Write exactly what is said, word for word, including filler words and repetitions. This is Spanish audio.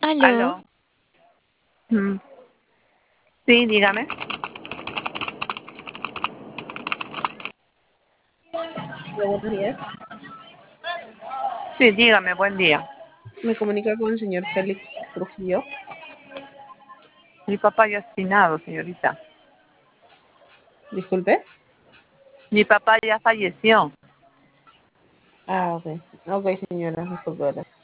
Aló. Aló. Mm. Sí, dígame. Hola, buenos días. Sí, dígame, buen día. Me comunica con el señor Félix Trujillo. Mi papá ya ha finado, señorita. Disculpe. Mi papá ya falleció. Ah, ok. Ok, señora, disculpe.